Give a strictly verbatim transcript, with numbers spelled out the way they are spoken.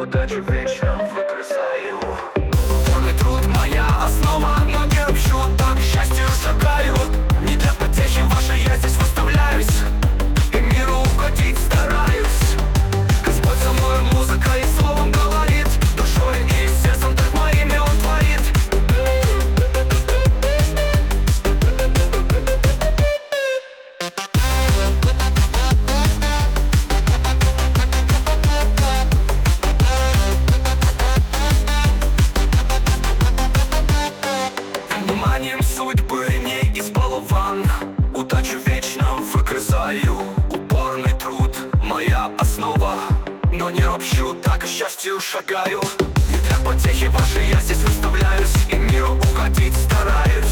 удачу вечно выгрызаю. Упорный труд моя основа, но не ропщу, так к счастью шагаю. Не для потехи вашей я здесь выставляюсь, и миру угодить стараюсь. Господь со мной музыкой и словом говорит, душой и сердцем так моими он творит. Вниманием судьбы не избалован, удачу вечно выгрызаю. Упорный труд моя основа, но не ропщу, так к счастью шагаю. Не для потехи вашей я здесь выставляюсь, и миру угодить стараюсь.